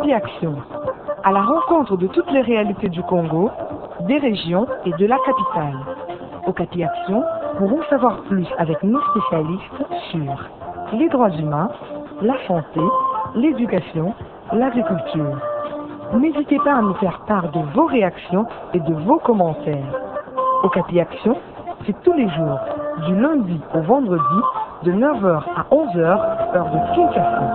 Okapi Action, à la rencontre de toutes les réalités du Congo, des régions et de la capitale. Okapi Action pour en savoir plus avec nos spécialistes sur les droits humains, la santé, l'éducation, l'agriculture. N'hésitez pas à nous faire part de vos réactions et de vos commentaires. Okapi Action, c'est tous les jours, du lundi au vendredi, de 9h à 11h, heure de Kinshasa.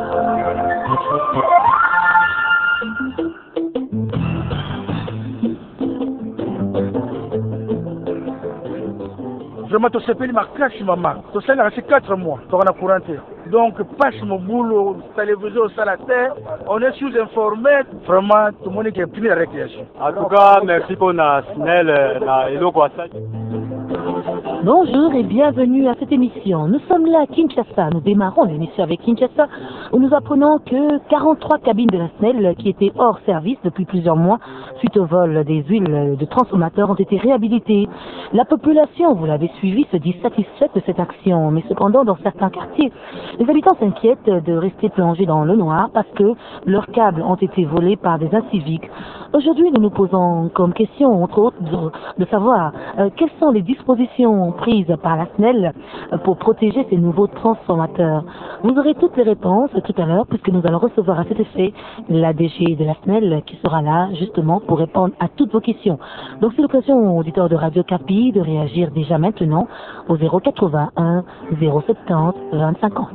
Vraiment, tu sais, ma cache, maman. Tu sais, c'est 4 mois. Tu as courant. Donc, passe mon boulot, télévision, la terre. On est sous-informé. Vraiment, tout le monde est plus de récréation. En tout cas, merci pour la SNEL, la Hello Kwasa. Bonjour et bienvenue à cette émission. Nous sommes là à Kinshasa. Nous démarrons l'émission avec Kinshasa où nous apprenons que 43 cabines de la SNEL qui étaient hors service depuis plusieurs mois suite au vol des huiles de transformateurs ont été réhabilitées. La population, vous l'avez suivi, se dit satisfaite de cette action. Mais cependant, dans certains quartiers, les habitants s'inquiètent de rester plongés dans le noir parce que leurs câbles ont été volés par des inciviques. Aujourd'hui, nous nous posons comme question, entre autres, de savoir quelles sont les dispositions prises par la SNEL pour protéger ces nouveaux transformateurs. Vous aurez toutes les réponses tout à l'heure puisque nous allons recevoir à cet effet la DG de la SNEL qui sera là justement pour répondre à toutes vos questions. Donc c'est l'occasion, auditeurs de Radio Capi, de réagir déjà maintenant au 081 070 2050.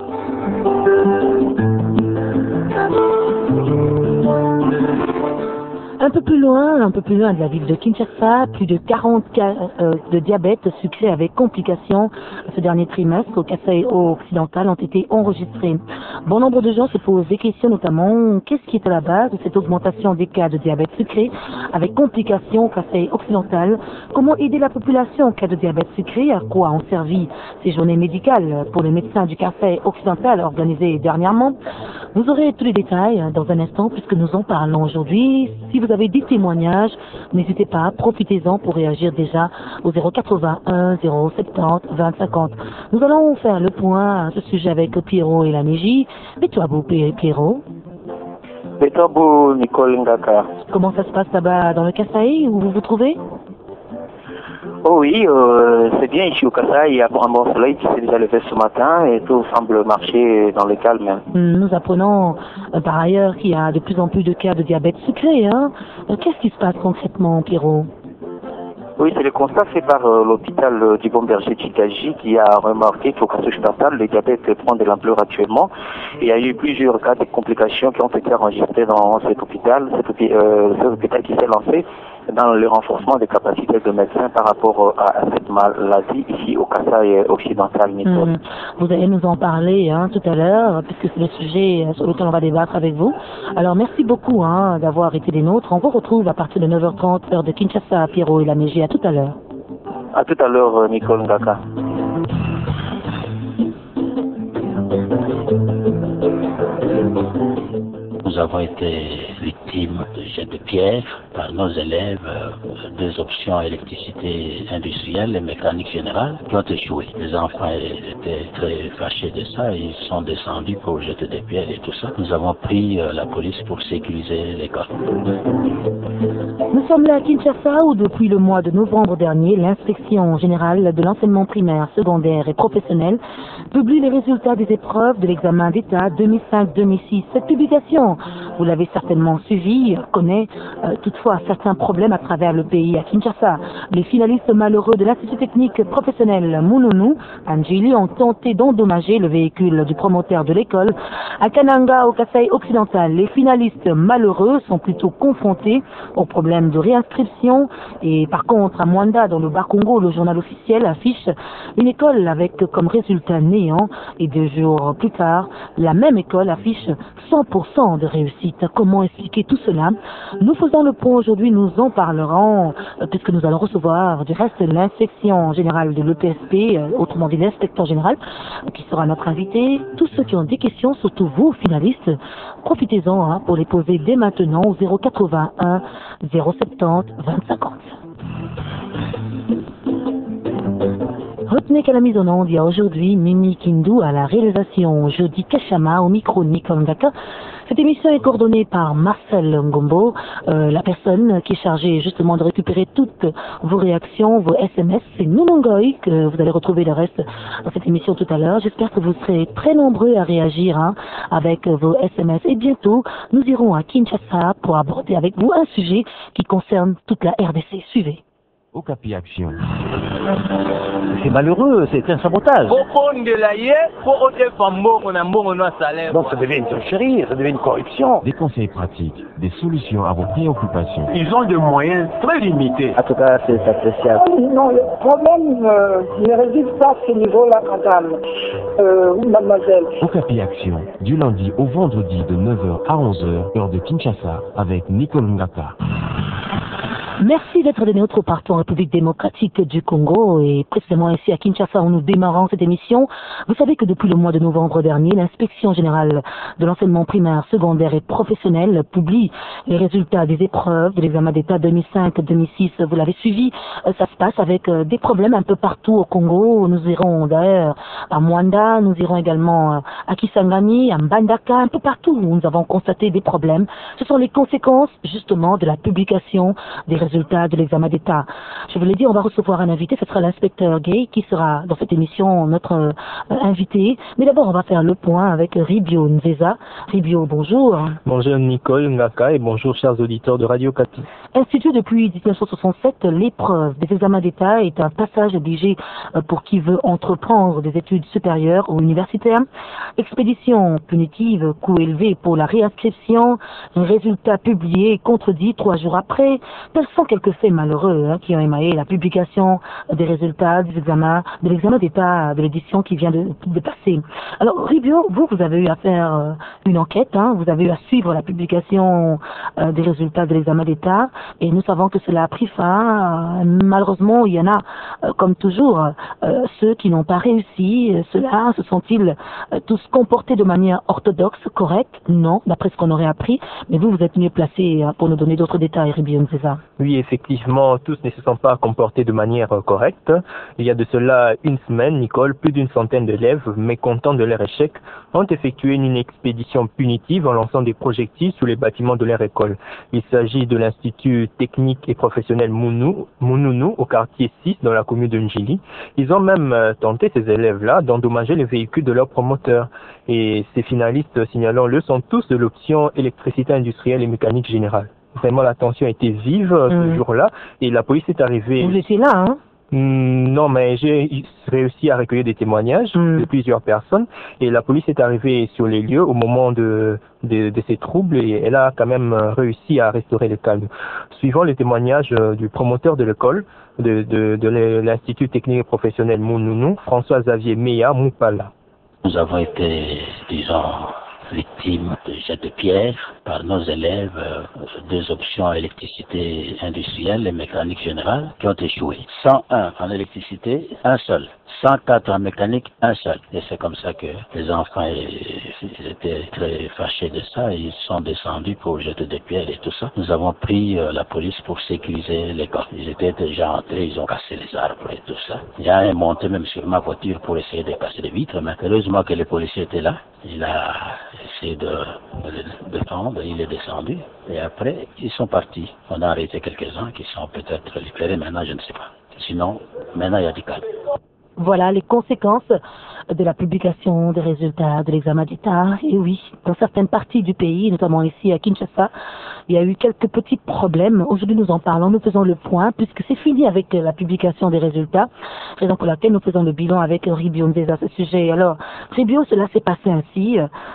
Un peu plus loin de la ville de Kinshasa, plus de 40 cas de diabète sucré avec complications ce dernier trimestre au Kasaï occidental ont été enregistrés. Bon nombre de gens se posent des questions, notamment qu'est-ce qui est à la base de cette augmentation des cas de diabète sucré avec complications au Kasaï occidental? Comment aider la population en cas de diabète sucré? À quoi ont servi ces journées médicales pour les médecins du Kasaï occidental organisées dernièrement? Vous aurez tous les détails dans un instant puisque nous en parlons aujourd'hui. Si vous avez des témoignages, n'hésitez pas, profitez-en pour réagir déjà au 081 070 2050. Nous allons faire le point à ce sujet avec Pierrot et la Mégie. Mais toi, beau Pierrot? Mais toi, beau Nicole Ngaka. Comment ça se passe là-bas dans le Kasaï où vous vous trouvez? Oh oui, c'est bien ici au Kasaï, il y a un bon soleil qui s'est déjà levé ce matin et tout semble marcher dans le calme. Nous apprenons par ailleurs qu'il y a de plus en plus de cas de diabète sucré. Hein? Qu'est-ce qui se passe concrètement, Pierrot? Oui, c'est le constat fait par l'hôpital du Bon Berger Chikaji qui a remarqué qu'au Kasaï occidental, le diabète prend de l'ampleur actuellement. Et il y a eu plusieurs cas de complications qui ont été enregistrés dans cet hôpital qui s'est lancé dans le renforcement des capacités de médecins par rapport à cette maladie ici au Kasaï occidental. Vous allez nous en parler tout à l'heure, puisque c'est le sujet sur lequel on va débattre avec vous. Alors merci beaucoup d'avoir été des nôtres. On vous retrouve à partir de 9h30, heure de Kinshasa, Pierrot et la Mégie. À tout à l'heure. À tout à l'heure, Nicole Ngaka. Nous avons été victimes de jets de pierre par nos élèves, deux options électricité industrielle et mécanique générale qui ont échoué. Les enfants étaient très fâchés de ça, ils sont descendus pour jeter des pierres et tout ça. Nous avons pris la police pour sécuriser l'école. Nous sommes là à Kinshasa où depuis le mois de novembre dernier, l'inspection générale de l'enseignement primaire, secondaire et professionnel publie les résultats des épreuves de l'examen d'État 2005-2006. Cette publication, vous l'avez certainement suivi, connaît toutefois certains problèmes à travers le pays. À Kinshasa, les finalistes malheureux de l'Institut technique professionnel Mounonou, Anjili, ont tenté d'endommager le véhicule du promoteur de l'école. À Kananga, au Kasaï occidental, les finalistes malheureux sont plutôt confrontés aux problèmes de réinscription. Et par contre, à Mwanda, dans le Bas-Congo, le journal officiel affiche une école avec comme résultat néant. Et 2 jours plus tard, la même école affiche 100% de réussite. Comment expliquer tout cela? Nous faisons le point aujourd'hui, nous en parlerons, puisque nous allons recevoir du reste l'inspection générale de l'EPSP, autrement dit l'inspecteur général, qui sera notre invité. Tous ceux qui ont des questions, surtout vous, finalistes, profitez-en pour les poser dès maintenant au 081 070 2050. Ce n'est qu'à la mise en onde, il y a aujourd'hui Mimi Kindu à la réalisation, Jody Kachama au micro Nicole Ndaka. Cette émission est coordonnée par Marcel Ngombo, la personne qui est chargée justement de récupérer toutes vos réactions, vos SMS. C'est Nounongoy que vous allez retrouver le reste dans cette émission tout à l'heure. J'espère que vous serez très nombreux à réagir avec vos SMS. Et bientôt, nous irons à Kinshasa pour aborder avec vous un sujet qui concerne toute la RDC. Suivez. Okapi Action. C'est malheureux, c'est un sabotage. Donc ça devient une tricherie, ça devient une corruption. Des conseils pratiques, des solutions à vos préoccupations. Ils ont des moyens très limités. En tout cas, c'est appréciable. Non, le problème ne réside pas à ce niveau-là, madame, mademoiselle. Okapi Action, du lundi au vendredi de 9h à 11h, heure de Kinshasa, avec Nicole Ngaka. Merci d'être de notre partout en République démocratique du Congo et précisément ici à Kinshasa où nous démarrons cette émission. Vous savez que depuis le mois de novembre dernier, l'inspection générale de l'enseignement primaire, secondaire et professionnel publie les résultats des épreuves de l'examen d'État 2005-2006. Vous l'avez suivi, ça se passe avec des problèmes un peu partout au Congo. Nous irons d'ailleurs à Mwanda, nous irons également à Kisangani, à Mbandaka, un peu partout où nous avons constaté des problèmes. Ce sont les conséquences justement de la publication des résultats de l'examen d'État. Je vous l'ai dit, on va recevoir un invité, ce sera l'inspecteur Gay qui sera dans cette émission notre invité. Mais d'abord, on va faire le point avec Ribio Nzeza. Ribio, bonjour. Bonjour Nicole Ngaka et bonjour chers auditeurs de Radio Kapi. Institué depuis 1967, l'épreuve des examens d'État est un passage obligé pour qui veut entreprendre des études supérieures ou universitaires. Expédition punitive, coût élevé pour la réinscription, résultat publié contredit 3 jours après. Tels sont quelques faits malheureux qui ont émaillé la publication des résultats des examens, de l'examen d'État de l'édition qui vient de passer. Alors Ribio, vous avez eu à faire une enquête, vous avez eu à suivre la publication des résultats de l'examen d'État et nous savons que cela a pris fin. Malheureusement, il y en a, comme toujours, ceux qui n'ont pas réussi. Ceux-là, se sont-ils tous comportés de manière orthodoxe, correcte? Non, d'après ce qu'on aurait appris. Mais vous êtes mieux placé pour nous donner d'autres détails, Ribio Nzeza. Oui, effectivement, tous ne se sont pas comportés de manière correcte. Il y a de cela une semaine, Nicole, plus d'une centaine d'élèves, mécontents de leur échec, ont effectué une expédition punitive en lançant des projectiles sur les bâtiments de leur école. Il s'agit de l'Institut technique et professionnel Mounounou, au quartier 6, dans la commune de Njili. Ils ont même tenté, ces élèves-là, d'endommager les véhicules de leurs promoteurs. Et ces finalistes, signalons-le, sont tous de l'option électricité industrielle et mécanique générale. Vraiment, la tension était vive ce jour-là et la police est arrivée. Vous étiez là, Non, mais j'ai réussi à recueillir des témoignages de plusieurs personnes et la police est arrivée sur les lieux au moment de ces troubles et elle a quand même réussi à restaurer le calme. Suivant les témoignages du promoteur de l'école, de l'Institut technique et professionnel Mounounou, François-Xavier Meya Moupala. Nous avons été, disons, victimes de jets de pierre par nos élèves, 2 options électricité industrielle et mécanique générale qui ont échoué. 101 en électricité, un seul. 104 en mécanique, un seul. Et c'est comme ça que les enfants ils étaient très fâchés de ça et ils sont descendus pour jeter des pierres et tout ça. Nous avons pris la police pour sécuriser l'école. Ils étaient déjà entrés, ils ont cassé les arbres et tout ça. Il y a un monté même sur ma voiture pour essayer de casser les vitres, mais heureusement que les policiers étaient là. Il a essayé de défendre, il est descendu et après ils sont partis. On a arrêté quelques-uns qui sont peut-être libérés maintenant, je ne sais pas. Sinon, maintenant il y a du calme. Voilà les conséquences de la publication des résultats de l'examen d'État. Et oui, dans certaines parties du pays, notamment ici à Kinshasa, il y a eu quelques petits problèmes. Aujourd'hui, nous en parlons, nous faisons le point, puisque c'est fini avec la publication des résultats, raison pour laquelle nous faisons le bilan avec Ribio Nzeza à ce sujet. Alors, Ribio, cela s'est passé ainsi.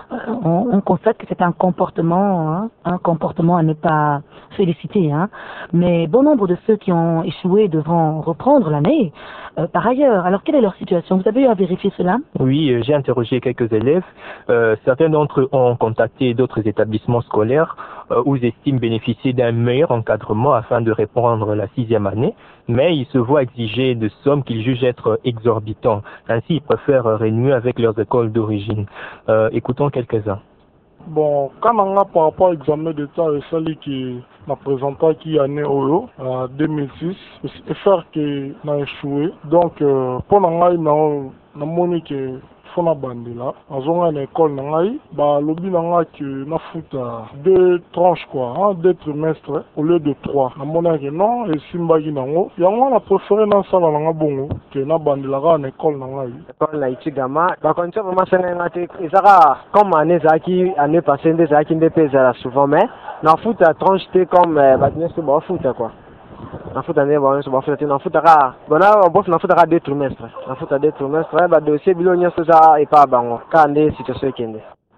On constate que c'est un comportement à ne pas féliciter. Mais bon nombre de ceux qui ont échoué devront reprendre l'année. Par ailleurs, alors quelle est leur situation? Vous avez eu à vérifier cela? Oui, j'ai interrogé quelques élèves. Certains d'entre eux ont contacté d'autres établissements scolaires où ils estiment bénéficier d'un meilleur encadrement afin de reprendre la 6e année, mais ils se voient exiger de sommes qu'ils jugent être exorbitantes. Ainsi, ils préfèrent renouer avec leurs écoles d'origine. Écoutons quelques-uns. Bon, quand on a par rapport à l'examen d'État, celui qui na présentant qui année Oyo en 2006 et faire que n'a échoué donc pour ngai na moni que fona bandela azonga na école na ngai ba lobi na nga que na futa 2 tranches quoi, hein, 2 trimestres au lieu de 3 na mona que non et simbagi nango yango na préféré na sala na nga bongo que na bandela ka na école na ngai école na Ichigama ba konto vraiment senga ngati isaka comme année zaki année passée des zaki ndepé za souvent mais na futa tranche t comme ba tnesu ba futa quoi. Na futa ne ba so ba futa na futa ka bona bof na futa ka 2 trimestres na futa 2 trimestres ba dossier bilo nyaso za e pa bango ka nde situation kende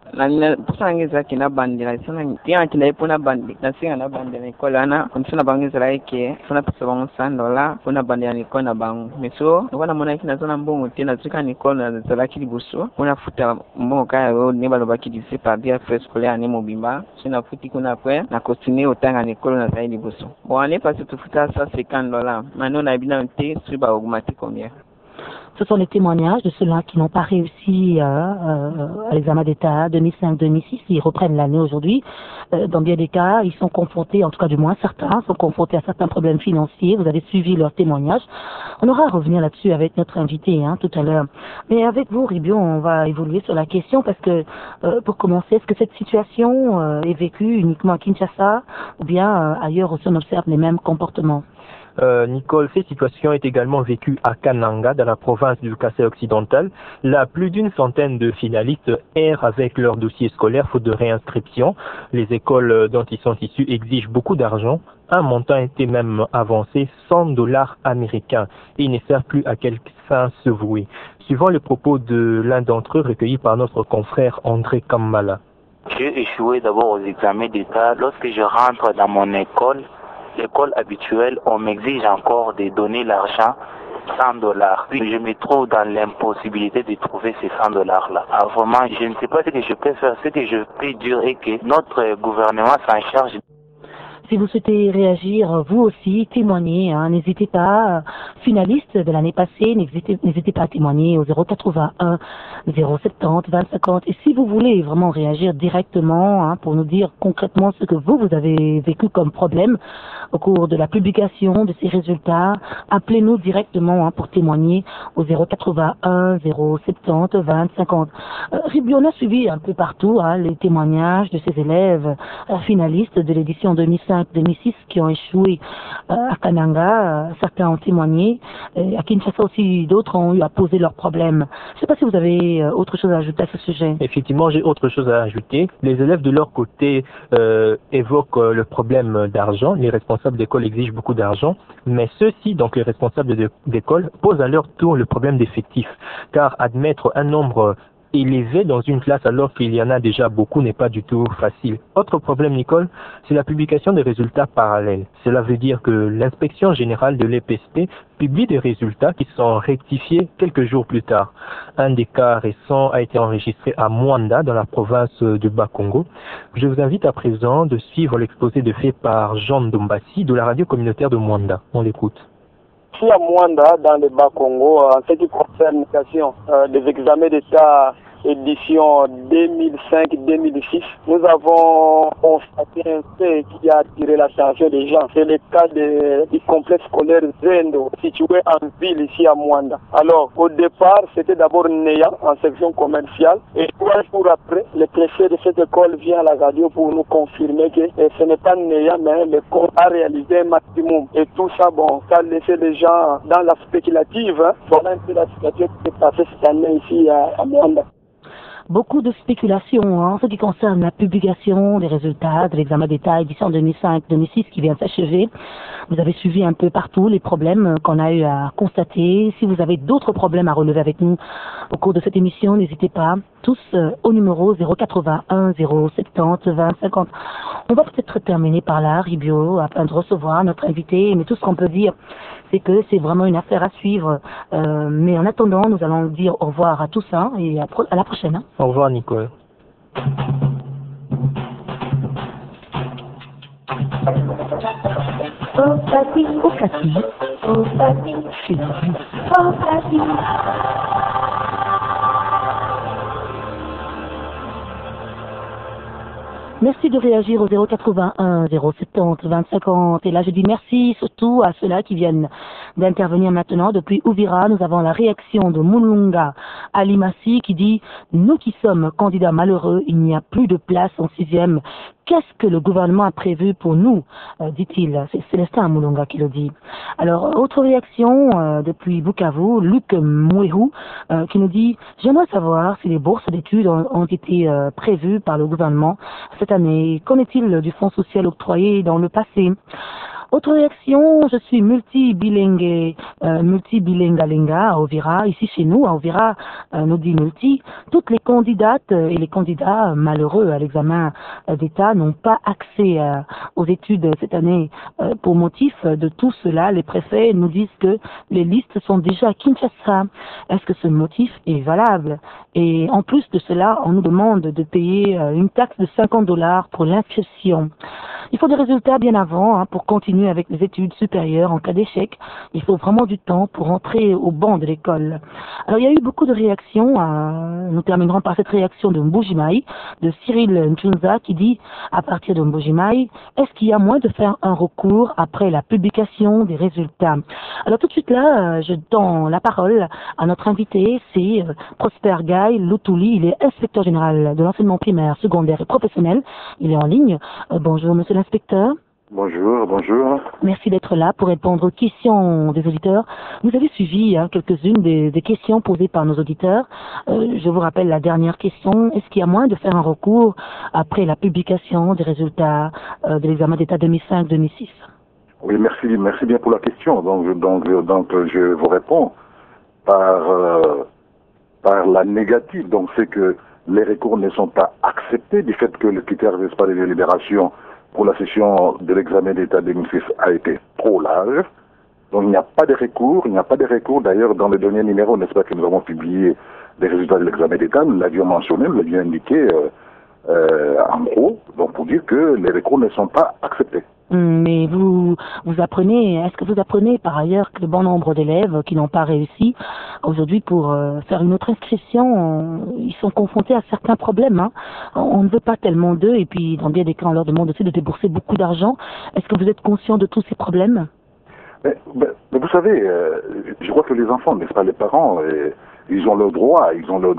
na pusangiza kina bandila sana tiana kina ipuna bandi na singa na bandi na ikola na kunsuna bangiza laike funa pesa bango $100 funa bandi na ikola bango meso ngwana mona kina zona mbongo tena zika ni ikola na zala kilibuso una futa mbongo kaya ro ne balo bakidise pa dia frescolaire ani mobimba sina futi kuna kwe na continuer otanga ni ikola na zaidi buso bon année passée tu futa $50 maintenant na bina nte suba augmenter combien. Ce sont les témoignages de ceux-là qui n'ont pas réussi à l'examen d'État 2005-2006. Ils reprennent l'année aujourd'hui. Dans bien des cas, ils sont confrontés, en tout cas du moins certains, sont confrontés à certains problèmes financiers. Vous avez suivi leurs témoignages. On aura à revenir là-dessus avec notre invité tout à l'heure. Mais avec vous, Ribio, on va évoluer sur la question parce que, pour commencer, est-ce que cette situation est vécue uniquement à Kinshasa ou bien ailleurs aussi on observe les mêmes comportements? Nicole, cette situation est également vécue à Kananga, dans la province du Kasaï occidental. Là, plus d'une centaine de finalistes errent avec leur dossier scolaire faute de réinscription. Les écoles dont ils sont issus exigent beaucoup d'argent. Un montant a été même avancé, $100 américains. Et ils ne savent plus à quelle fin se vouer. Suivant les propos de l'un d'entre eux recueillis par notre confrère André Kammala. J'ai échoué d'abord aux examens d'État. Lorsque je rentre dans mon école, l'école habituelle, on m'exige encore de donner l'argent, $100. Puis je me trouve dans l'impossibilité de trouver ces $100-là. Alors vraiment, je ne sais pas ce que je peux faire. Ce que je peux dire est que notre gouvernement s'en charge. Si vous souhaitez réagir, vous aussi, témoigner, n'hésitez pas. Finaliste de l'année passée, n'hésitez pas à témoigner au 081 070 2050. Et si vous voulez vraiment réagir directement pour nous dire concrètement ce que vous avez vécu comme problème au cours de la publication de ces résultats, appelez-nous directement pour témoigner au 081 070 2050. Ribio, on a suivi un peu partout les témoignages de ces élèves finalistes de l'édition 2005-2006 qui ont échoué à Kananga. Certains ont témoigné. À Kinshasa aussi, d'autres ont eu à poser leurs problèmes. Je ne sais pas si vous avez autre chose à ajouter à ce sujet. Effectivement, j'ai autre chose à ajouter. Les élèves de leur côté évoquent le problème d'argent. Les responsables d'école exigent beaucoup d'argent. Mais ceux-ci, donc les responsables d'école, posent à leur tour le problème d'effectifs. Car admettre un nombre élevé dans une classe alors qu'il y en a déjà beaucoup n'est pas du tout facile. Autre problème, Nicole, c'est la publication des résultats parallèles. Cela veut dire que l'inspection générale de l'EPSP publie des résultats qui sont rectifiés quelques jours plus tard. Un des cas récents a été enregistré à Mwanda, dans la province du Bas-Congo. Je vous invite à présent de suivre l'exposé de faits par Jean Ndombassi de la radio communautaire de Mwanda. On l'écoute. Ici à Mwanda, dans le Bas-Congo, en ce qui concerne des examens d'État édition 2005-2006, nous avons constaté un fait qui a attiré l'attention des gens. C'est le cas du complexe scolaire Zendo, situé en ville ici à Mwanda. Alors, au départ, c'était d'abord Néa en section commerciale. Et 3 jours après, le préfet de cette école vient à la radio pour nous confirmer que ce n'est pas Néa, mais l'école a réalisé un maximum. Et tout ça, ça a laissé les gens dans la spéculative. Voilà un peu la situation qui s'est passée cette année ici à Mwanda. Beaucoup de spéculations en ce qui concerne la publication des résultats de l'examen d'État édition 2005-2006 qui vient de s'achever. Vous avez suivi un peu partout les problèmes qu'on a eu à constater. Si vous avez d'autres problèmes à relever avec nous au cours de cette émission, n'hésitez pas, tous au numéro 081 070 2050. On va peut-être terminer par là, Ribio, afin de recevoir notre invité, mais tout ce qu'on peut dire, c'est que c'est vraiment une affaire à suivre. Mais en attendant, nous allons dire au revoir à tous et à la prochaine. Au revoir, Nicole. Merci de réagir au 081 070 2050. Et là, je dis merci surtout à ceux-là qui viennent d'intervenir maintenant. Depuis Ouvira, nous avons la réaction de Mulunga Alimassi qui dit « Nous qui sommes candidats malheureux, il n'y a plus de place en 6e. Qu'est-ce que le gouvernement a prévu pour nous ?» dit-il. C'est Célestin Mulunga qui le dit. Alors, autre réaction depuis Bukavu, Luc Mouehou qui nous dit « J'aimerais savoir si les bourses d'études ont été prévues par le gouvernement cette année. Qu'en est-il du fonds social octroyé dans le passé ?» Autre réaction, je suis multi-bilingalinga à Ouvira. Ici chez nous, à Ouvira, nous dit multi. Toutes les candidates et les candidats malheureux à l'examen d'État n'ont pas accès aux études cette année. Pour motif de tout cela, les préfets nous disent que les listes sont déjà à Kinshasa. Est-ce que ce motif est valable? Et en plus de cela, on nous demande de payer une taxe de $50 pour l'inscription. Il faut des résultats bien avant pour continuer avec les études supérieures en cas d'échec. Il faut vraiment du temps pour entrer au banc de l'école. Alors il y a eu beaucoup de réactions. Nous terminerons par cette réaction de Mbujimai, de Cyril Nchunza qui dit à partir de Mbujimai, est-ce qu'il y a moyen de faire un recours après la publication des résultats? Alors tout de suite là, je donne la parole à notre invité, c'est Prosper Guy Lutouli. Il est inspecteur général de l'enseignement primaire, secondaire et professionnel. Il est en ligne. Bonjour monsieur l'inspecteur. Bonjour, bonjour. Merci d'être là pour répondre aux questions des auditeurs. Vous avez suivi quelques-unes des questions posées par nos auditeurs. Je vous rappelle la dernière question. Est-ce qu'il y a moyen de faire un recours après la publication des résultats de l'examen d'État 2005-2006? Oui, merci bien pour la question. Donc je vous réponds par la négative. Donc c'est que les recours ne sont pas acceptés du fait que le critère d'espace de délibération pour la session de l'examen d'État 2006 a été trop large. Donc il n'y a pas de recours, d'ailleurs dans le dernier numéro, n'est-ce pas, que nous avons publié les résultats de l'examen d'État, nous l'avions mentionné, nous l'avions indiqué en gros, donc pour dire que les recours ne sont pas acceptés. Mais vous apprenez, est-ce que vous apprenez par ailleurs que le bon nombre d'élèves qui n'ont pas réussi aujourd'hui pour faire une autre inscription, ils sont confrontés à certains problèmes. On ne veut pas tellement d'eux et puis dans bien des cas on leur demande aussi de débourser beaucoup d'argent. Est-ce que vous êtes conscient de tous ces problèmes? Mais vous savez, je crois que les enfants, n'est-ce pas, les parents, ils ont le droit.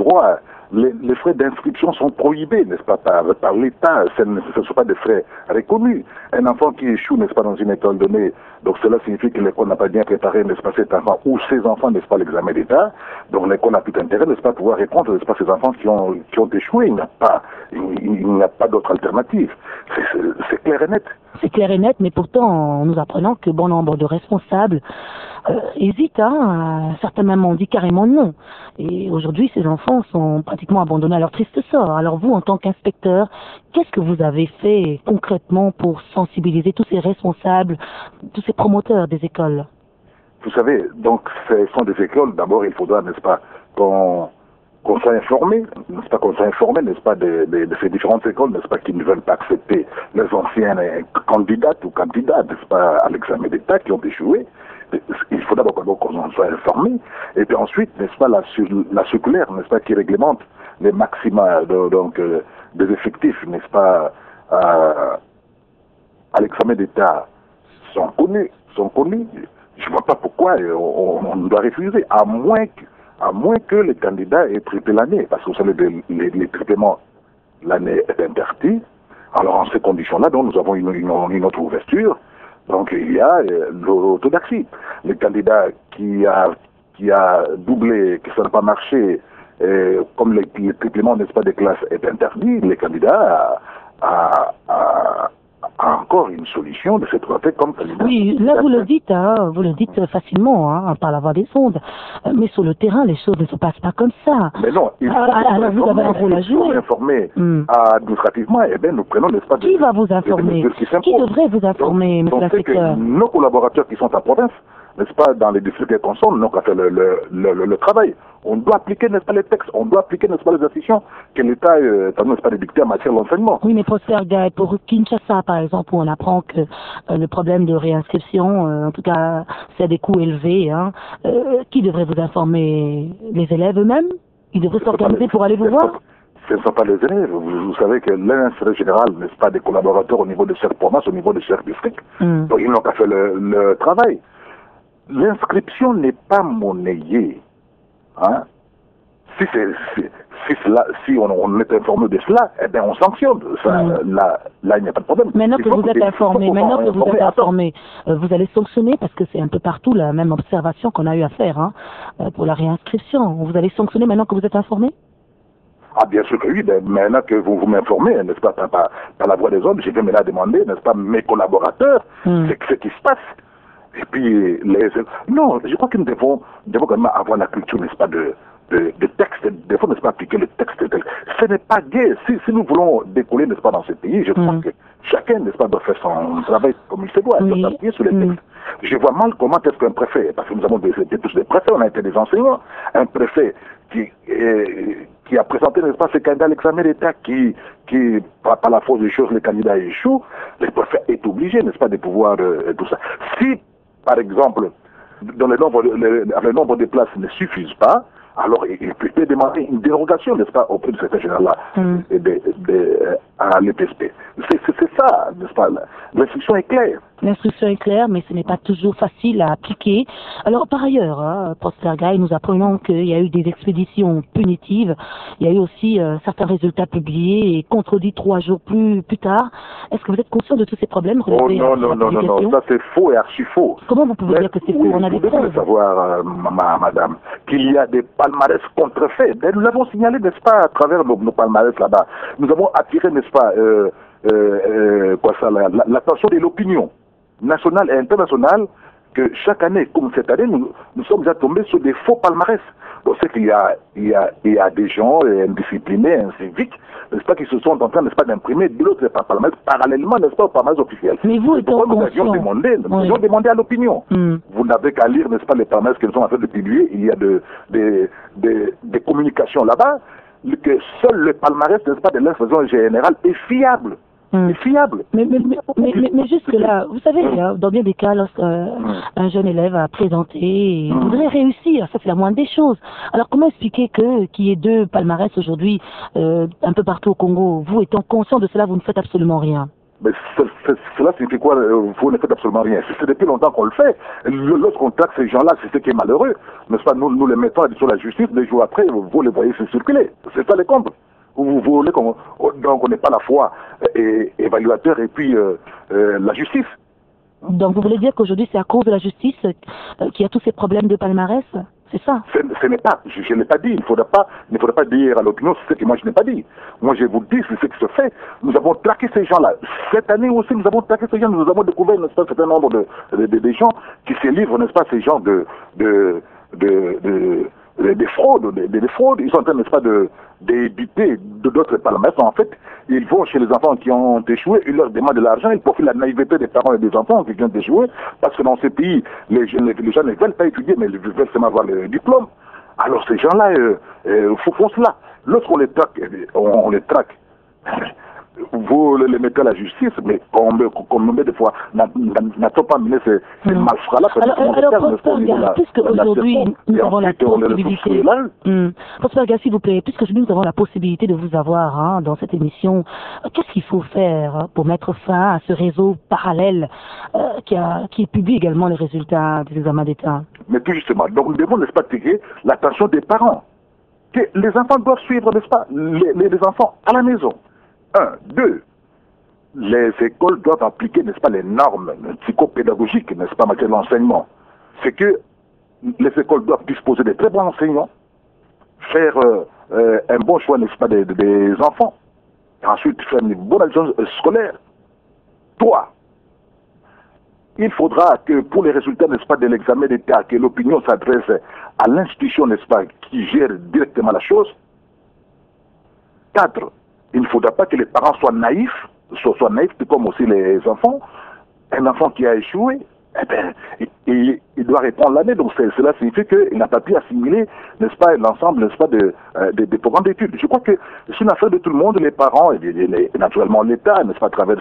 Les frais d'inscription sont prohibés, n'est-ce pas, par l'État. Ce ne sont pas des frais reconnus. Un enfant qui échoue, n'est-ce pas, dans une école donnée, donc cela signifie que l'école n'a pas bien préparé, n'est-ce pas, cet enfant ou ses enfants, n'est-ce pas, l'examen d'État. Donc l'école n'a plus d'intérêt, n'est-ce pas, à pouvoir répondre, n'est-ce pas, ces enfants qui ont échoué. Il n'y a pas d'autre alternative. C'est clair et net. C'est clair et net, mais pourtant, nous apprenons que bon nombre de responsables hésitent. Certains même ont dit carrément non. Et aujourd'hui, ces enfants sont pratiquement abandonnés à leur triste sort. Alors vous, en tant qu'inspecteur, qu'est-ce que vous avez fait concrètement pour sensibiliser tous ces responsables, tous ces promoteurs des écoles? Vous savez, donc, ce sont des écoles. D'abord, il faudra, n'est-ce pas, qu'on soit informé, n'est-ce pas, de ces différentes écoles, n'est-ce pas, qui ne veulent pas accepter les anciens candidates ou candidats, n'est-ce pas, à l'examen d'État qui ont échoué. Il faut d'abord qu'on en soit informé, et puis ensuite, n'est-ce pas, la circulaire, n'est-ce pas, qui réglemente les maxima des effectifs, n'est-ce pas, à l'examen d'État sont connus. Je ne vois pas pourquoi on doit refuser, à moins que les candidats aient triplé l'année, parce que vous savez, les triplements, l'année est interdite. Alors en ces conditions-là, donc nous avons une autre ouverture. Donc il y a l'orthodoxie. Le candidat qui a doublé, que ça n'a pas marché, comme les triplements, n'est-ce pas, des classes est interdit, les candidats a encore une solution de se traiter comme candidat. Oui, là vous le dites facilement, par la voie des ondes. Mais sur le terrain, les choses ne se passent pas comme ça. Mais non, alors vous avez un rôle à jouer. Informer administrativement, nous prenons, n'est-ce pas, qui va vous informer? Qui devrait vous informer, monsieur l'inspecteur? Nos collaborateurs qui sont en province, n'est-ce pas, dans les districts et consonnes, n'ont qu'à faire le travail. On doit appliquer, n'est-ce pas, les textes, on doit appliquer, n'est-ce pas, les institutions que l'État n'est pas dicté en matière d'enseignement. Oui, mais Prosper Guy, pour Kinshasa, par exemple, où on apprend que le problème de réinscription, en tout cas, c'est des coûts élevés, qui devrait vous informer? Les élèves eux-mêmes? Ils devraient s'organiser pour aller vous voir? Ce ne sont pas les élèves. Vous savez que l'inspecteur général, n'est-ce pas, des collaborateurs au niveau de chaque province, au niveau de chaque district. Donc ils n'ont qu'à faire le travail. L'inscription n'est pas monnayée. Hein? Si on est informé de cela, eh bien on sanctionne. Ça, là, il n'y a pas de problème. Maintenant que vous êtes informé, vous allez sanctionner, parce que c'est un peu partout la même observation qu'on a eu à faire, hein, pour la réinscription. Vous allez sanctionner maintenant que vous êtes informé? Ah, bien sûr que oui, maintenant que vous m'informez, n'est-ce pas, par la voix des hommes, je vais maintenant demander, n'est-ce pas, mes collaborateurs, ce qui se passe. Et puis, non, je crois que nous devons quand même avoir la culture, n'est-ce pas, de texte. Des fois, n'est-ce pas, appliquer le texte. Ce n'est pas gai. Si nous voulons décoller, n'est-ce pas, dans ce pays, je crois que chacun, n'est-ce pas, doit faire son travail comme il se doit, doit appuyer sur les textes. Je vois mal comment est-ce qu'un préfet, parce que nous avons été tous des préfets, on a été des enseignants, un préfet qui a présenté, n'est-ce pas, ses candidats à l'examen d'État, qui par la force des choses, les candidats échouent, le préfet est obligé, n'est-ce pas, de pouvoir tout ça. Si, par exemple, dans le nombre de places ne suffisent pas, alors il peut demander une dérogation, n'est-ce pas, auprès de cette général-là, à l'EPSP. C'est ça, n'est-ce pas, l'instruction est claire. L'instruction est claire, mais ce n'est pas toujours facile à appliquer. Alors, par ailleurs, hein, Prosper Gaye, nous apprenons qu'il y a eu des expéditions punitives. Il y a eu aussi certains résultats publiés et contredits 3 jours plus tard. Est-ce que vous êtes conscient de tous ces problèmes relevés? Non, ça c'est faux et archi faux. Comment vous pouvez dire que c'est faux? On a des preuves. Vous devez savoir, madame, qu'il y a des palmarès contrefaits. Nous l'avons signalé, n'est-ce pas, à travers nos palmarès là-bas. Nous avons attiré, n'est-ce pas, l'attention de l'opinion nationale et internationale, que chaque année, comme cette année, nous sommes déjà tombés sur des faux palmarès. On sait qu'il y a des gens indisciplinés, inciviques, n'est-ce pas, qui se sont en train, n'est-ce pas, d'imprimer d'autres palmarès parallèlement, n'est-ce pas, aux palmarès officiels. Mais vous, nous avions demandé à l'opinion. Vous n'avez qu'à lire, n'est-ce pas, les palmarès qu'ils sont en train de publier. Il y a des communications là-bas, que seul le palmarès, n'est-ce pas, de l'inspection générale est fiable. Fiable. Mais jusque-là, vous savez, dans bien des cas, lorsqu'un jeune élève a présenté et voudrait réussir, ça c'est la moindre des choses. Alors comment expliquer qu'il y ait 2 palmarès aujourd'hui un peu partout au Congo? Vous étant conscient de cela, vous ne faites absolument rien. Mais cela signifie quoi? Vous ne faites absolument rien. C'est depuis longtemps qu'on le fait. Lorsqu'on traque ces gens-là, c'est ce qui est malheureux. N'est-ce pas? Nous les mettons sur la justice, 2 jours après, vous les voyez se circuler. C'est ça les comptes. Vous voulez donc on n'est pas la fois évaluateur et puis la justice. Donc vous voulez dire qu'aujourd'hui c'est à cause de la justice qu'il y a tous ces problèmes de palmarès? C'est ça? Ce n'est pas, je ne l'ai pas dit. Il ne faudrait pas dire à l'opinion ce que moi je n'ai pas dit. Moi je vous dis, c'est ce qui se fait. Nous avons traqué ces gens-là. Cette année aussi, nous avons traqué ces gens. Nous avons découvert, n'est-ce pas, un certain nombre de gens qui se livrent, n'est-ce pas, ces gens des fraudes, des fraudes. Ils sont en train, n'est-ce pas, d'éditer d'autres palmarès. En fait, ils vont chez les enfants qui ont échoué, ils leur demandent de l'argent, ils profitent de la naïveté des parents et des enfants qui viennent d'échouer, parce que dans ces pays, les gens ne veulent pas étudier, mais ils veulent seulement avoir le diplôme. Alors ces gens-là font cela. Lorsqu'on les traque, on les traque. Vous les mettez à la justice, mais combien de fois n'a-t-on pas mené ces malfrats-là? Alors, puisque aujourd'hui nous avons la possibilité, Prosper Gaye, s'il vous plaît, puisque nous avons la possibilité de vous avoir dans cette émission, qu'est-ce qu'il faut faire pour mettre fin à ce réseau parallèle qui publie également les résultats des examens d'État? Mais tout justement, donc nous devons, n'est-ce pas, tirer l'attention des parents. Que les enfants doivent suivre, n'est-ce pas, les enfants à la maison. 1, 2, les écoles doivent appliquer, n'est-ce pas, les normes psychopédagogiques, n'est-ce pas, en matière d'enseignement. C'est que les écoles doivent disposer de très bons enseignants, faire un bon choix, n'est-ce pas, des enfants, et ensuite faire une bonne action scolaire. 3, il faudra que pour les résultats, n'est-ce pas, de l'examen d'État, que l'opinion s'adresse à l'institution, n'est-ce pas, qui gère directement la chose. 4, il ne faudra pas que les parents soient naïfs, soient naïfs comme aussi les enfants. Un enfant qui a échoué, eh bien, et il doit répondre l'année. Donc cela signifie qu'il n'a pas pu assimiler, n'est-ce pas, l'ensemble, n'est-ce pas, des programmes d'études. Je crois que c'est une affaire de tout le monde, les parents, et naturellement l'État, n'est-ce pas, à travers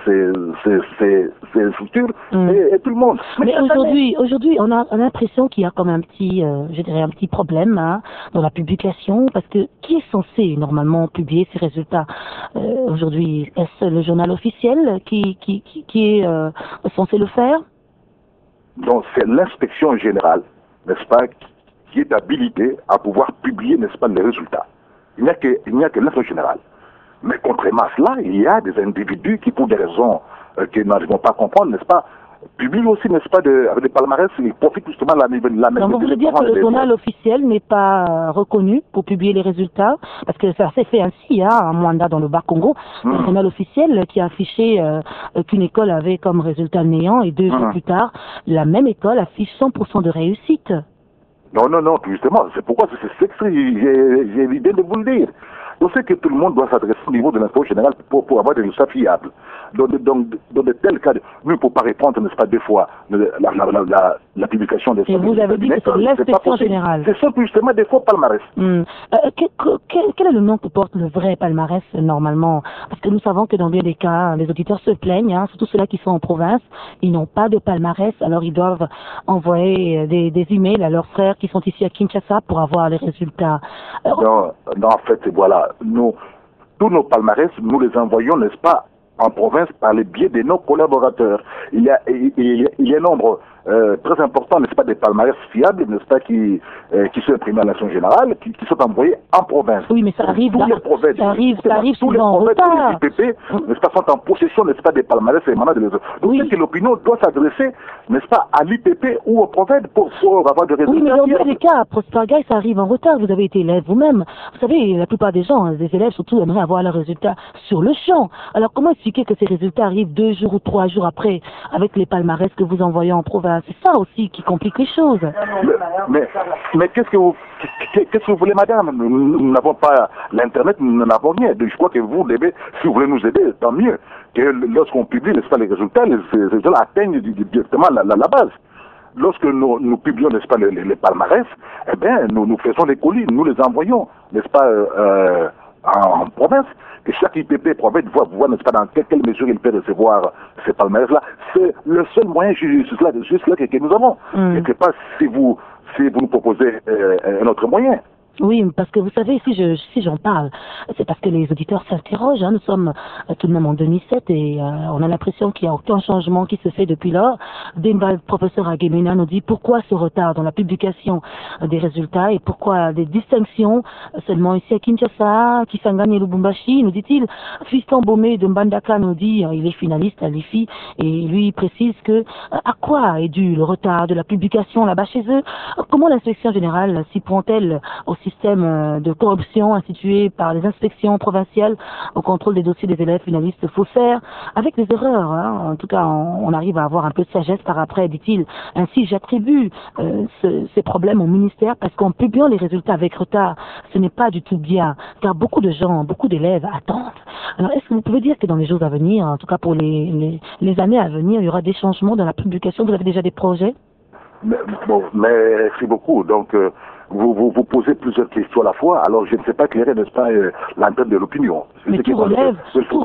ses structures, et tout le monde. Mais aujourd'hui, on a l'impression qu'il y a comme un petit, je dirais, un petit problème hein, dans la publication, parce que qui est censé normalement publier ces résultats aujourd'hui? Est-ce le journal officiel qui est censé le faire? Donc c'est l'inspection générale, n'est-ce pas, qui est habilitée à pouvoir publier, n'est-ce pas, les résultats. Il n'y a que l'inspection générale. Mais contrairement à cela, il y a des individus qui, pour des raisons que nous n'arrivons pas à comprendre, n'est-ce pas, publient aussi, n'est-ce pas, avec des palmarès, ils profitent justement de la même. Donc vous voulez dire que le journal officiel n'est pas reconnu pour publier les résultats? Parce que ça s'est fait ainsi, hein, à Mwanda dans le Bas-Congo, un journal officiel qui a affiché qu'une école avait comme résultat néant, et 2 jours plus tard, la même école affiche 100% de réussite. Non, justement, c'est pourquoi j'ai l'idée de vous le dire. On sait que tout le monde doit s'adresser au niveau de l'info générale pour avoir des résultats fiables. Dans de tels cas, nous ne pouvons pas répondre, n'est-ce pas, des fois, la publication des... Et vous avez dit que c'est l'inspection générale. C'est ça, justement, des faux palmarès. Quel est le nom que porte le vrai palmarès, normalement? Parce que nous savons que dans bien des cas, les auditeurs se plaignent, hein, surtout ceux-là qui sont en province, ils n'ont pas de palmarès, alors ils doivent envoyer des emails à leurs frères qui sont ici à Kinshasa pour avoir les résultats. Non, en fait, voilà. Tous nos palmarès, nous les envoyons, n'est-ce pas, en province par le biais de nos collaborateurs. Il y a un nombre très important, n'est-ce pas, des palmarès fiables, n'est-ce pas, qui sont imprimés à la nation générale, qui sont envoyés en province. Oui, mais ça arrive tous les prophètes, ça arrive souvent en retard. Tous les IPP, n'est-ce pas, sont en possession, n'est-ce pas, des palmarès émanant de l'autre. Donc, c'est que l'opinion doit s'adresser, n'est-ce pas, à l'IPP ou au prophète pour avoir des résultats. Oui, mais dans tous les cas, Prosper Guy, ça arrive en retard. Vous avez été élève vous-même. Vous savez, la plupart des gens, des élèves surtout, aimeraient avoir leurs résultats sur le champ. Alors, comment expliquer que ces résultats arrivent 2 jours ou 3 jours après, avec les palmarès que vous envoyez en province? C'est ça aussi qui complique les choses. Mais qu'est-ce que vous voulez, madame? Nous n'avons pas l'Internet, nous n'avons rien. Donc, je crois que vous devez, si vous voulez nous aider, tant mieux. Que lorsqu'on publie, n'est-ce pas, les résultats atteignent directement la base. Lorsque nous publions, n'est-ce pas, les palmarès, eh bien, nous faisons des colis, nous les envoyons, n'est-ce pas, en province, que chaque IPP province voit, n'est-ce pas, dans quelle mesure il peut recevoir ces palmarès-là. C'est le seul moyen juste là que nous avons. Quelque part, si vous nous proposez un autre moyen. Oui, parce que vous savez, si j'en parle, c'est parce que les auditeurs s'interrogent. Hein. Nous sommes tout de même en 2007 et on a l'impression qu'il n'y a aucun changement qui se fait depuis lors. Demba, le professeur Agemena, nous dit pourquoi ce retard dans la publication des résultats et pourquoi des distinctions seulement ici à Kinshasa, Kisangani et Lubumbashi, nous dit-il. Fiston Bomé de Mbandaka nous dit il est finaliste à l'IFI et lui précise que à quoi est dû le retard de la publication là-bas chez eux? Comment l'inspection générale s'y prend-elle au système de corruption institué par les inspections provinciales au contrôle des dossiers des élèves finalistes? Il faut faire avec les erreurs. Hein. En tout cas, on arrive à avoir un peu de sagesse par après, dit-il. Ainsi, j'attribue ces problèmes au ministère parce qu'en publiant les résultats avec retard, ce n'est pas du tout bien, car beaucoup de gens, beaucoup d'élèves attendent. Alors, est-ce que vous pouvez dire que dans les jours à venir, en tout cas pour les années à venir, il y aura des changements dans la publication? Vous avez déjà des projets? Merci beaucoup. Donc, vous posez plusieurs questions à la fois, alors je ne sais pas éclairer, n'est-ce pas, l'antenne de l'opinion. Mais tout relève,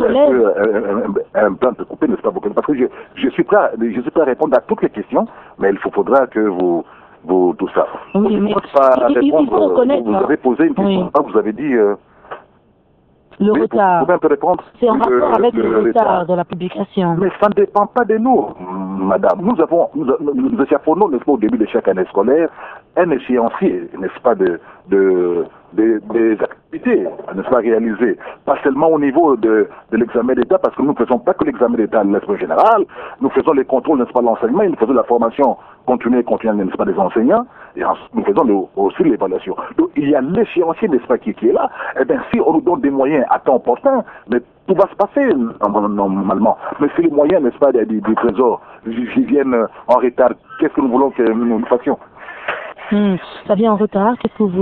un plan de couper, n'est-ce pas, parce que je suis prêt à répondre à toutes les questions, mais il faudra que vous tout ça. Oui, mais il faut reconnaître. Vous avez posé une question, vous avez dit... Le retard, c'est en rapport avec le retard de la publication. Mais ça ne dépend pas de nous, madame. Nous échappons, n'est-ce pas, au début de chaque année scolaire, un échéancier, n'est-ce pas, des activités, n'est-ce pas, réalisées. Pas seulement au niveau de l'examen d'État, parce que nous ne faisons pas que l'examen d'État, n'est-ce pas, général. Nous faisons les contrôles, n'est-ce pas, de l'enseignement, nous faisons la formation continue, n'est-ce pas, des enseignants, et ensuite nous faisons aussi l'évaluation. Donc il y a l'échéancier, n'est-ce pas, qui est là. Eh bien, si on nous donne des moyens à temps opportun, mais tout va se passer normalement. Mais si les moyens, n'est-ce pas, du trésor viennent en retard, qu'est-ce que nous voulons que nous fassions? Ça vient en retard. Qu'est-ce que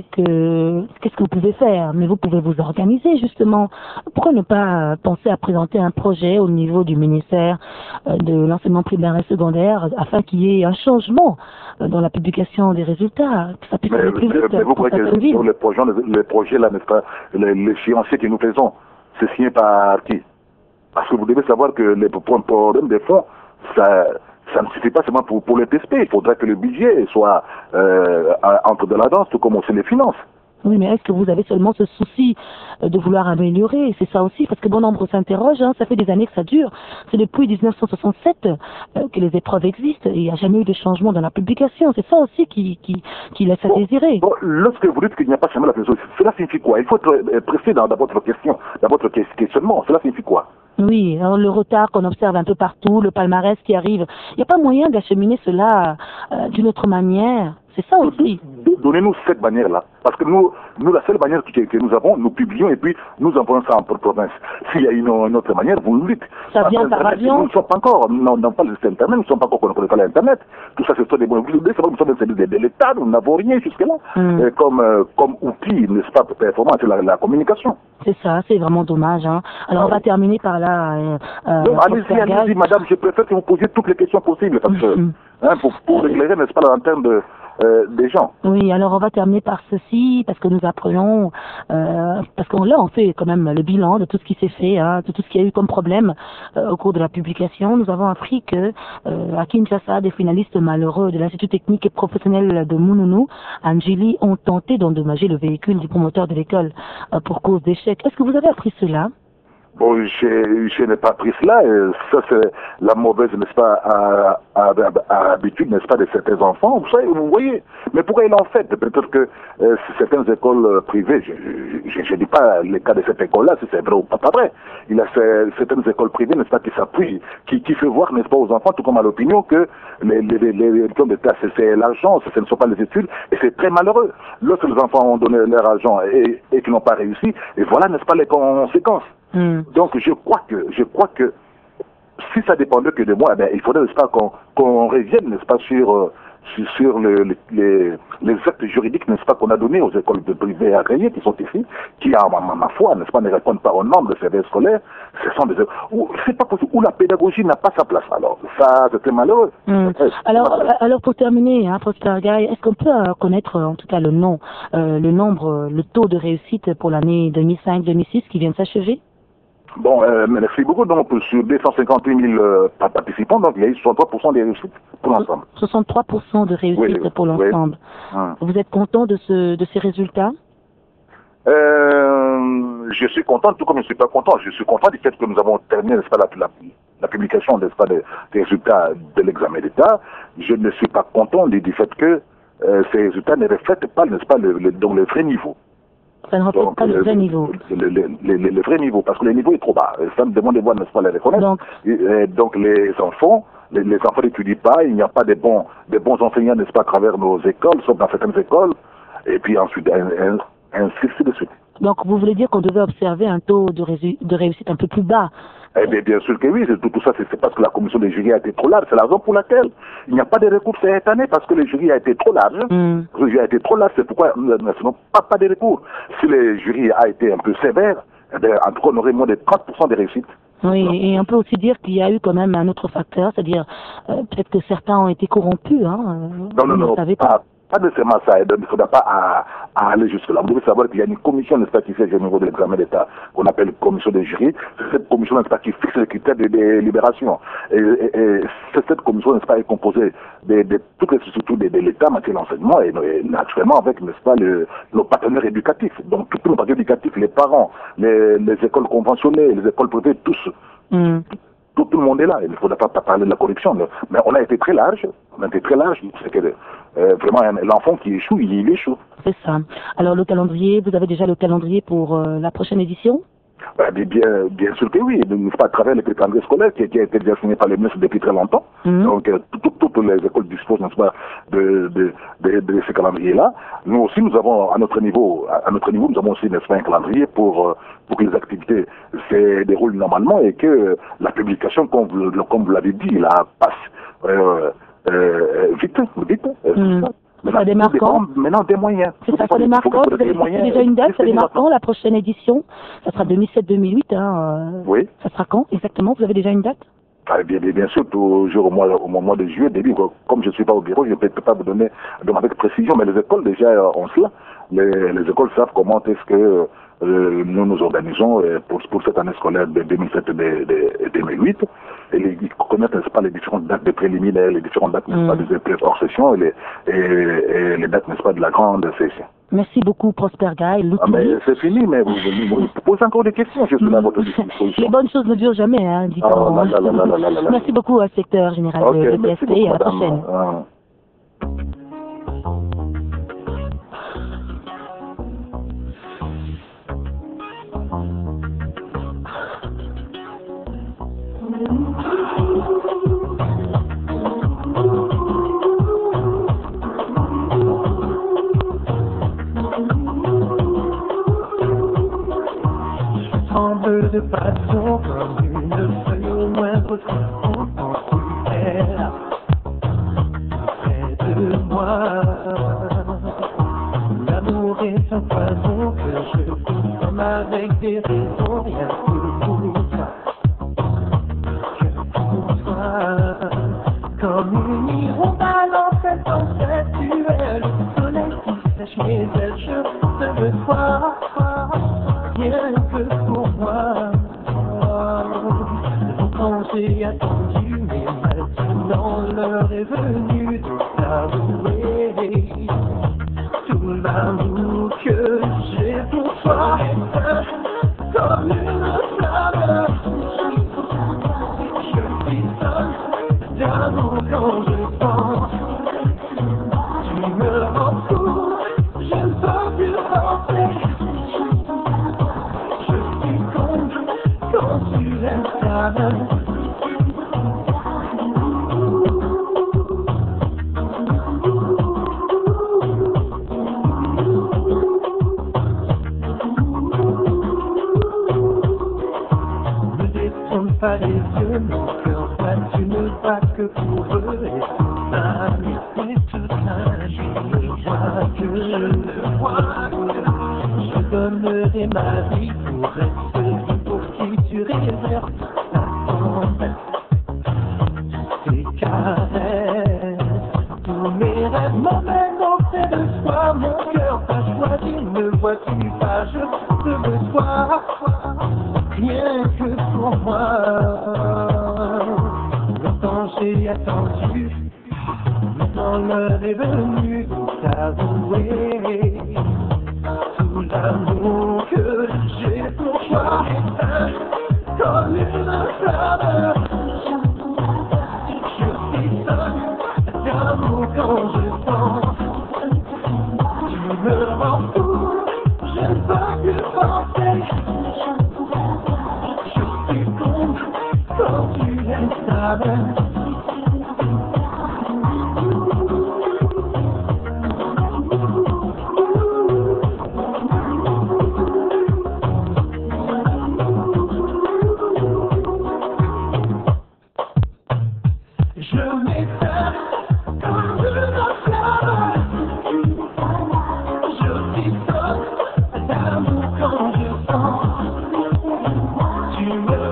vous pouvez faire? Mais vous pouvez vous organiser justement. Pourquoi ne pas penser à présenter un projet au niveau du ministère de l'enseignement primaire et secondaire afin qu'il y ait un changement dans la publication des résultats, que ça puisse aller plus vite. Mais vous croyez que sur les projets là, n'est-ce pas, l'échéancier que nous faisons, c'est signé par qui? Parce que vous devez savoir que les problèmes des fonds, ça ne suffit pas seulement pour les TSP. Il faudrait que le budget soit entre de la danse, tout comme aussi les finances. Oui, mais est-ce que vous avez seulement ce souci de vouloir améliorer? C'est ça aussi, parce que bon nombre s'interrogent, ça fait des années que ça dure. C'est depuis 1967 que les épreuves existent et il n'y a jamais eu de changement dans la publication. C'est ça aussi qui laisse à désirer. Bon, lorsque vous dites qu'il n'y a pas changement de la publication, cela signifie quoi? Il faut être précis dans votre question, dans votre questionnement. Cela signifie quoi? Oui, alors le retard qu'on observe un peu partout, le palmarès qui arrive, il n'y a pas moyen d'acheminer cela d'une autre manière. C'est ça aussi. Donnez-nous cette manière-là. Parce que nous, la seule manière que nous avons, nous publions et puis nous envoyons ça en province. S'il y a une autre manière, vous nous dites. Ça vient par avion? Nous ne sommes pas encore, nous n'avons pas le site Internet, nous ne sommes pas encore, on ne connaît pas l'Internet. Tout ça, ce sont des bons. Vous devez savoir, nous sommes un service de l'État, nous n'avons rien jusque-là. Comme outil, n'est-ce pas, performant, c'est la communication. C'est ça, c'est vraiment dommage. Alors on va terminer par là. Allez-y, madame, je préfère que vous posiez toutes les questions possibles, parce que, pour éclairer, n'est-ce pas, la lanterne des gens. Oui, alors on va terminer par ceci, parce que nous apprenons, parce qu'on là on fait quand même le bilan de tout ce qui s'est fait, de tout ce qu'il y a eu comme problème au cours de la publication. Nous avons appris que à Kinshasa, des finalistes malheureux de l'Institut technique et professionnel de Mounounou, Angeli, ont tenté d'endommager le véhicule du promoteur de l'école pour cause d'échec. Est-ce que vous avez appris cela? Bon, je n'ai pas appris cela. Ça, c'est la mauvaise, n'est-ce pas, habitude, n'est-ce pas, de certains enfants. Vous voyez. Mais pourquoi ils l'ont fait? Peut-être que certaines écoles privées, je ne dis pas le cas de cette école-là, si c'est vrai ou pas vrai. Il y a certaines écoles privées, n'est-ce pas, qui s'appuient, qui fait voir, n'est-ce pas, aux enfants, tout comme à l'opinion, que les diplômes d'État, c'est l'argent, ce ne sont pas les études, et c'est très malheureux. Lorsque les enfants ont donné leur argent et qu'ils n'ont pas réussi, et voilà, n'est-ce pas, les conséquences. Donc je crois que si ça dépendait que de moi, il faudrait, n'est-ce pas, qu'on revienne, n'est-ce pas, sur les actes juridiques, n'est-ce pas, qu'on a donnés aux écoles privées agréées qui sont ici, qui, à ma foi, n'est-ce pas, ne répondent pas aux normes de services scolaires. Ce sont des c'est pas possible, où la pédagogie n'a pas sa place. Alors ça, c'est très malheureux. Alors pour terminer, Prosper Gaye, est-ce qu'on peut connaître en tout cas le nom, le taux de réussite pour l'année 2005-2006 qui vient de s'achever? Bon, merci beaucoup. Donc, sur 258 000 participants, donc il y a eu 63% de réussite pour l'ensemble. 63% de réussite pour l'ensemble. Oui. Vous êtes content de ces résultats? Je suis content, tout comme je ne suis pas content. Je suis content du fait que nous avons terminé, n'est-ce pas, la publication, n'est-ce pas, des résultats de l'examen d'État. Je ne suis pas content du fait que ces résultats ne reflètent pas, n'est-ce pas, le vrai niveau. Ça ne reflète pas le vrai niveau. Le vrai niveau, parce que le niveau est trop bas. Ça me demande de voir, n'est-ce pas, les reconnaître. Donc les enfants n'étudient pas, il n'y a pas de bons enseignants, n'est-ce pas, à travers nos écoles, sauf dans certaines écoles, et puis ensuite, ainsi de suite. Donc vous voulez dire qu'on devait observer un taux de réussite un peu plus bas? Eh bien sûr que oui, tout ça c'est parce que la commission des jurys a été trop large, c'est la raison pour laquelle il n'y a pas de recours cette année, parce que le jury a été trop large. Le jury a été trop large, c'est pourquoi nous n'avons pas de recours. Si le jury a été un peu sévère, en tout cas on aurait moins de 30% de réussite. Oui, et on peut aussi dire qu'il y a eu quand même un autre facteur, c'est-à-dire peut-être que certains ont été corrompus. Non, pas nécessairement ça, il ne faudra pas aller jusque-là. Vous devez savoir qu'il y a une commission, n'est-ce pas, qui siège au niveau de l'examen d'État, qu'on appelle commission des jurys. C'est cette commission, n'est-ce pas, qui fixe les critères de libération. Et cette commission, n'est-ce pas, est composée de toutes les structures de l'État en matière d'enseignement et naturellement avec, n'est-ce pas, nos partenaires éducatifs. Donc tous nos partenaires éducatifs, les parents, les écoles conventionnées, les écoles privées, tous. Tout le monde est là, il ne faudra pas parler de la corruption. Mais on a été très large, c'est que vraiment l'enfant qui échoue, il échoue. C'est ça. Alors le calendrier, vous avez déjà le calendrier pour la prochaine édition? Bien sûr que oui, à travers le calendrier scolaire qui a été déjà signé par les ministres depuis très longtemps. Donc toutes les écoles disposent, n'est-ce pas, de ce calendrier-là. Nous aussi, nous avons à notre niveau, nous avons aussi, n'est-ce pas, un calendrier pour que les activités se déroulent normalement et que la publication, comme vous l'avez dit, la passe vite. Ça démarre quand? Maintenant des moyens. C'est ça, ça démarre quand? Vous avez fixé déjà une date? Ça démarre quand la prochaine édition? Ça sera 2007-2008. Oui. Ça sera quand exactement? Vous avez déjà une date? Bien sûr, toujours au mois de juillet, début. Comme je ne suis pas au bureau, je ne peux pas vous donner avec précision, mais les écoles déjà ont cela. Les écoles savent comment est-ce que nous nous organisons pour cette année scolaire de 2007 et 2008. Et ils connaissent, n'est-ce pas, les différentes dates des préliminaires, les différentes dates, n'est-ce pas, des épreuves hors session et les dates, n'est-ce pas, de la grande session. Merci beaucoup, Prosper Gaye. Mais c'est fini, mais vous posez encore des questions, je suis là à votre disposition. Les bonnes choses ne durent jamais, hein, dit-on. Merci beaucoup, secteur général de PST, et à la prochaine. Tremble de passion comme une feuille au moindre son populaire près de moi. L'amour est un poison que je consomme avec des raisons, rien que pour toi. Comme une hirondelle en cette sensuelle, le soleil qui sèche mes ailes, je te veux toi, rien que pour moi. Longtemps j'ai attendu, mais maintenant l'heure est venue de t'avouer tout l'amour que j'ai pour toi. Comme une flamme, je frissonne d'amour quand je pense. Tu me rends fou, je ne peux plus penser. Je suis con quand tu l'installes. Ne détourne pas les yeux, mon cœur toi tu ne vas que pour eux. Et toute la nuit, et toute la nuit, je le vois. Je donnerai ma vie pour être celui pour qui tu réserves la tempête. Tes caresses, tous mes rêves m'emmènent auprès de toi. Mon cœur t'a choisi, ne vois-tu pas, je te veux toi. Rien que pour moi. Longtemps j'ai attendu, maintenant l'heure est venue de t'avouer tout l'amour que j'ai pour toi. Comme une flamme, je frissonne d'amour quand je pense. Tu me rends fou, je ne peux plus penser. Je suis con quand tu l'installes. Tu me